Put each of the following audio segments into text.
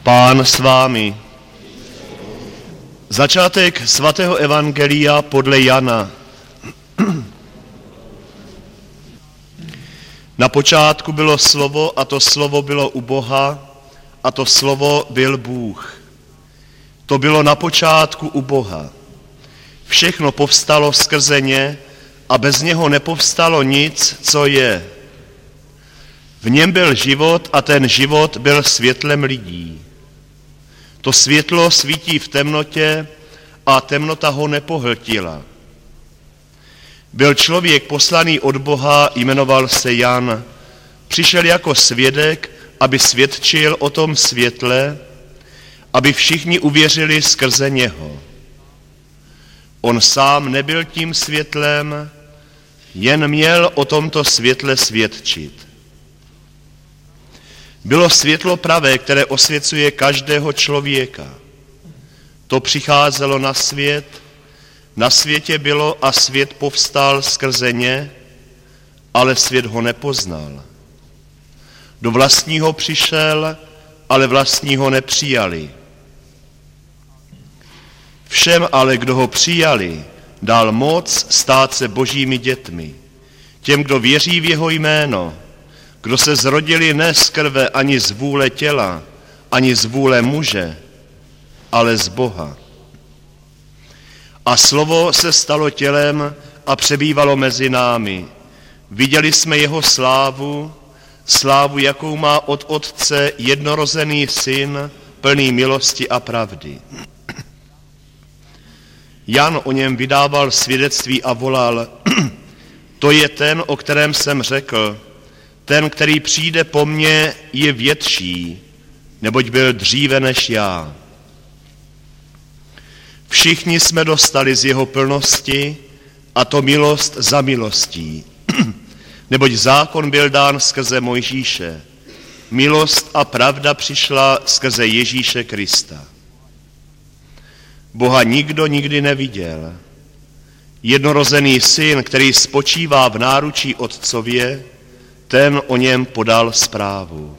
Pán s vámi. Začátek svatého evangelia podle Jana. Na počátku bylo slovo a to slovo bylo u Boha a to slovo byl Bůh. To bylo na počátku u Boha. Všechno povstalo skrze ně a bez něho nepovstalo nic, co je. V něm byl život a ten život byl světlem lidí. To světlo svítí v temnotě a temnota ho nepohltila. Byl člověk poslaný od Boha, jmenoval se Jan. Přišel jako svědek, aby svědčil o tom světle, aby všichni uvěřili skrze něho. On sám nebyl tím světlem, jen měl o tomto světle svědčit. Bylo světlo pravé, které osvěcuje každého člověka. To přicházelo na světě bylo a svět povstal skrze ně, ale svět ho nepoznal. Do vlastního přišel, ale vlastní ho nepřijali. Všem ale, kdo ho přijali, dal moc stát se božími dětmi. Těm, kdo věří v jeho jméno, kdo se zrodili ne z krve ani z vůle těla, ani z vůle muže, ale z Boha. A slovo se stalo tělem a přebývalo mezi námi. Viděli jsme jeho slávu, jakou má od Otce jednorozený syn, plný milosti a pravdy. Jan o něm vydával svědectví a volal, to je ten, o kterém jsem řekl, ten, který přijde po mně, je větší, neboť byl dříve než já. Všichni jsme dostali z jeho plnosti, a to milost za milostí. Neboť zákon byl dán skrze Mojžíše. Milost a pravda přišla skrze Ježíše Krista. Boha nikdo nikdy neviděl. Jednorozený syn, který spočívá v náručí Otcově, ten o něm podal zprávu.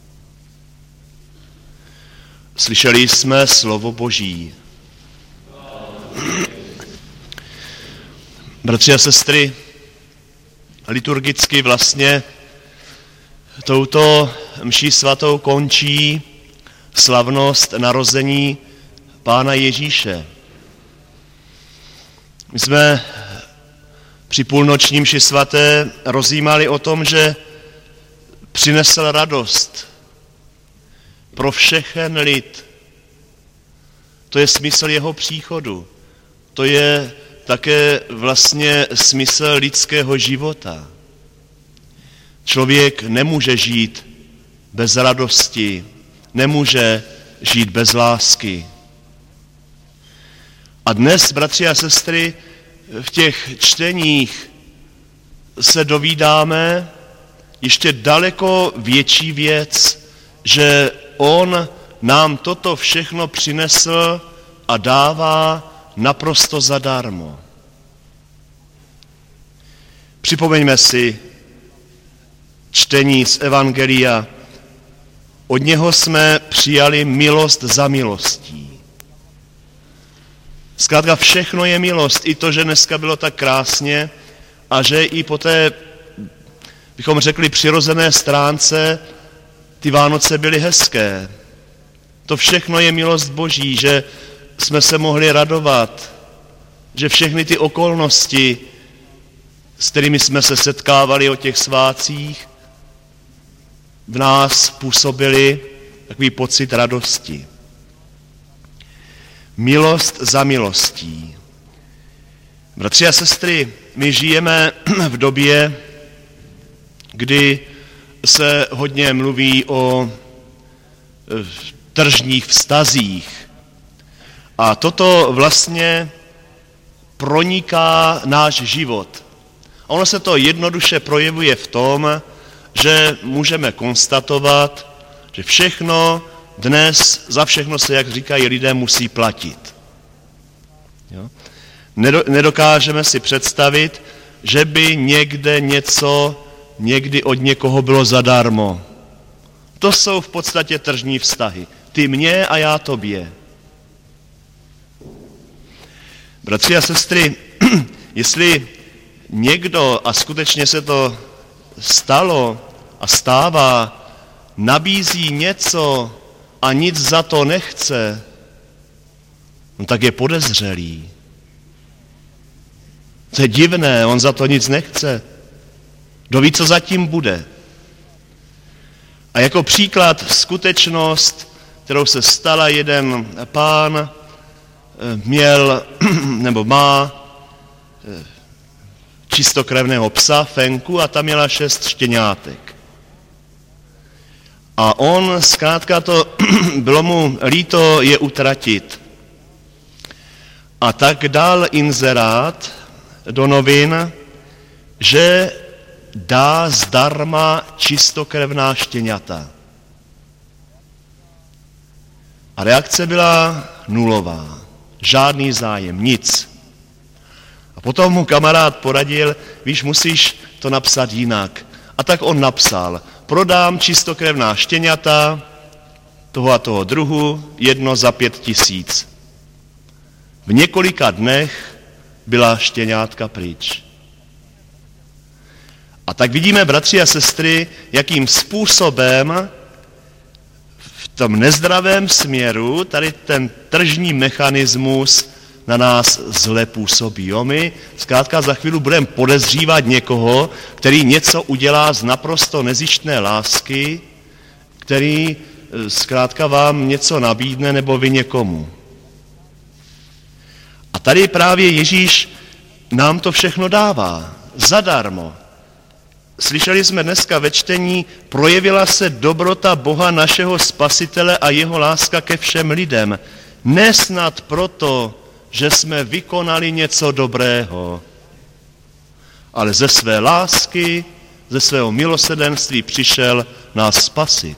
Slyšeli jsme slovo Boží. Bratři a sestry, liturgicky vlastně touto mší svatou končí slavnost narození Pána Ježíše. My jsme při půlnoční mši svaté rozjímali o tom, že přinesl radost pro všechen lid. To je smysl jeho příchodu. To je také vlastně smysl lidského života. Člověk nemůže žít bez radosti, nemůže žít bez lásky. A dnes, bratři a sestry, v těch čteních se dovídáme ještě daleko větší věc, že on nám toto všechno přinesl a dává naprosto zadarmo. Připomeňme si čtení z Evangelia. Od něho jsme přijali milost za milostí. Zkrátka všechno je milost. I to, že dneska bylo tak krásně a že i po té, bychom řekli, přirozené stránce ty Vánoce byly hezké. To všechno je milost Boží, že jsme se mohli radovat, že všechny ty okolnosti, s kterými jsme se setkávali o těch svátcích, v nás působily takový pocit radosti. Milost za milostí. Bratři a sestry, my žijeme v době, kdy se hodně mluví o tržních vztazích. A toto vlastně proniká náš život. A ono se to jednoduše projevuje v tom, že můžeme konstatovat, že všechno dnes, za všechno se, jak říkají lidé, musí platit. Jo? Nedokážeme si představit, že by někde něco někdy od někoho bylo zadarmo. To jsou v podstatě tržní vztahy. Ty mě a já tobě. Bratři a sestry, jestli někdo, a skutečně se to stalo a stává, nabízí něco a nic za to nechce, no tak je podezřelý. To je divné, on za to nic nechce. Kdo ví, co zatím bude. A jako příklad skutečnost, kterou se stala, jeden pán měl nebo má čistokrevného psa, Fenku, a tam měla 6 štěňátek. A on zkrátka to bylo mu líto je utratit. A tak dal inzerát do novin, že dá zdarma čistokrevná štěňata. A reakce byla nulová. Žádný zájem, nic. A potom mu kamarád poradil, víš, musíš to napsat jinak. A tak on napsal, prodám čistokrevná štěňata toho a toho druhu, jedno za 5 000. V několika dnech byla štěňátka pryč. A tak vidíme, bratři a sestry, jakým způsobem v tom nezdravém směru tady ten tržní mechanismus na nás zle působí. Jo? My zkrátka za chvíli budeme podezřívat někoho, který něco udělá z naprosto nezištné lásky, který zkrátka vám něco nabídne nebo vy někomu. A tady právě Ježíš nám to všechno dává, zadarmo. Slyšeli jsme dneska ve čtení, projevila se dobrota Boha našeho Spasitele a jeho láska ke všem lidem. Nesnad proto, že jsme vykonali něco dobrého, ale ze své lásky, ze svého milosrdenství přišel nás spasit.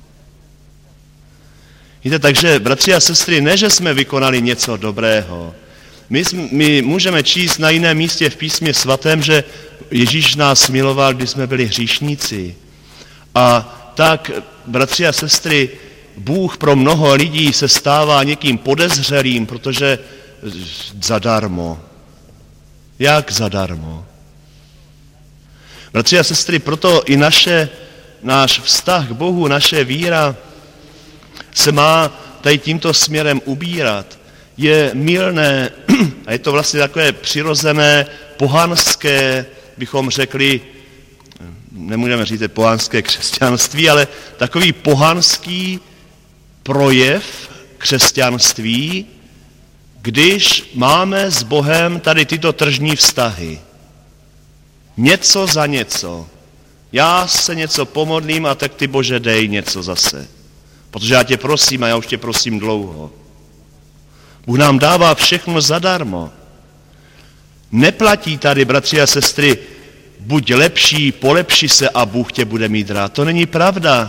Víte, takže, bratři a sestry, ne, že jsme vykonali něco dobrého. My můžeme číst na jiném místě v písmě svatém, že Ježíš nás miloval, když jsme byli hříšníci. A tak, bratři a sestry, Bůh pro mnoho lidí se stává někým podezřelým, protože zadarmo. Jak zadarmo? Bratři a sestry, proto i náš vztah k Bohu, naše víra se má tady tímto směrem ubírat. Je mylné a je to vlastně takové přirozené, pohanské, bychom řekli, nemůžeme říct pohanské křesťanství, ale takový pohanský projev křesťanství, když máme s Bohem tady tyto tržní vztahy. Něco za něco. Já se něco pomodlím a tak ty, Bože, dej něco zase. Protože já tě prosím a já už tě prosím dlouho. Bůh nám dává všechno zadarmo. Neplatí tady, bratři a sestry, buď lepší, polepši se a Bůh tě bude mít rád. To není pravda.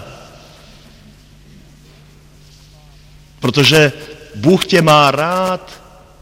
Protože Bůh tě má rád,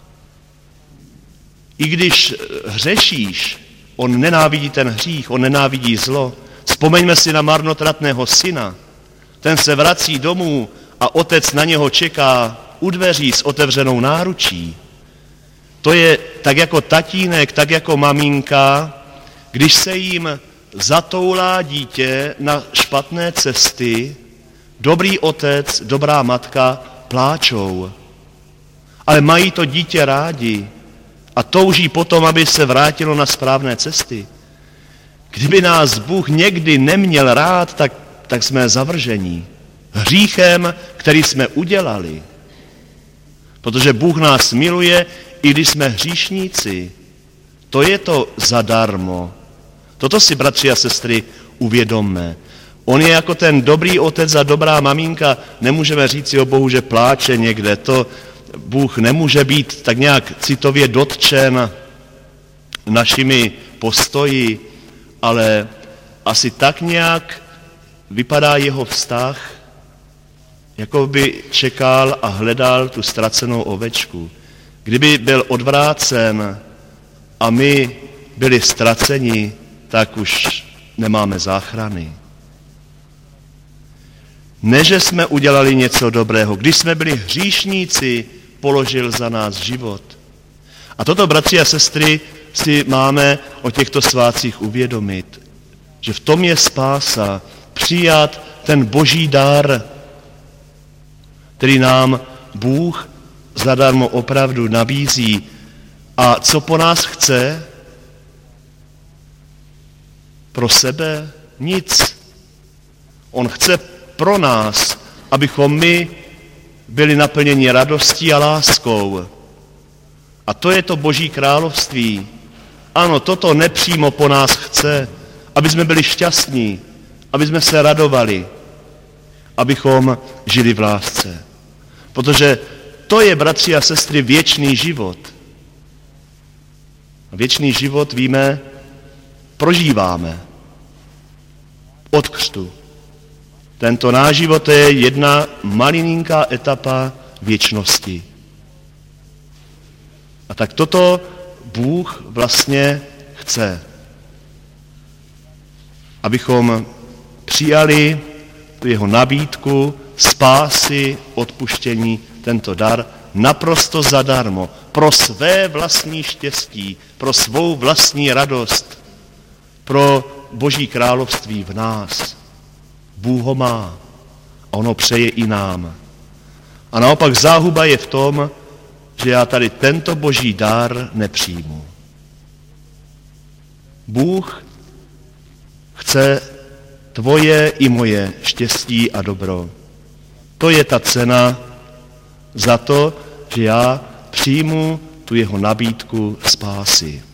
i když hřešíš, on nenávidí ten hřích, on nenávidí zlo. Vzpomeňme si na marnotratného syna. Ten se vrací domů a otec na něho čeká u dveří s otevřenou náručí. To je tak jako tatínek, tak jako maminka, když se jim zatoulá dítě na špatné cesty, dobrý otec, dobrá matka pláčou. Ale mají to dítě rádi a touží potom, aby se vrátilo na správné cesty. Kdyby nás Bůh někdy neměl rád, tak jsme zavržení. Hříchem, který jsme udělali. Protože Bůh nás miluje, i když jsme hříšníci. To je to zadarmo. Toto si, bratři a sestry, uvědomme. On je jako ten dobrý otec a dobrá maminka. Nemůžeme říct o Bohu, že pláče někde. To Bůh nemůže být tak nějak citově dotčen našimi postoji, ale asi tak nějak vypadá jeho vztah, jako by čekal a hledal tu ztracenou ovečku. Kdyby byl odvrácen a my byli ztraceni, tak už nemáme záchrany. Ne, že jsme udělali něco dobrého. Když jsme byli hříšníci, položil za nás život. A toto, bratři a sestry, si máme o těchto svátcích uvědomit, že v tom je spása, přijat ten boží dar, který nám Bůh zadarmo opravdu nabízí. A co po nás chce? Pro sebe? Nic. On chce pro nás, abychom my byli naplněni radostí a láskou. A to je to Boží království. Ano, toto nepřímo po nás chce, aby jsme byli šťastní, aby jsme se radovali, abychom žili v lásce. Protože to je, bratři a sestry, věčný život. A věčný život, víme, prožíváme od křtu. Tento náš život je jedna malinká etapa věčnosti. A tak toto Bůh vlastně chce. Abychom přijali tu jeho nabídku spásy, odpuštění, tento dar naprosto zadarmo, pro své vlastní štěstí, pro svou vlastní radost, pro Boží království v nás. Bůh ho má a on ho přeje i nám. A naopak záhuba je v tom, že já tady tento boží dar nepřijmu. Bůh chce tvoje i moje štěstí a dobro. To je ta cena za to, že já přijmu tu jeho nabídku spásy.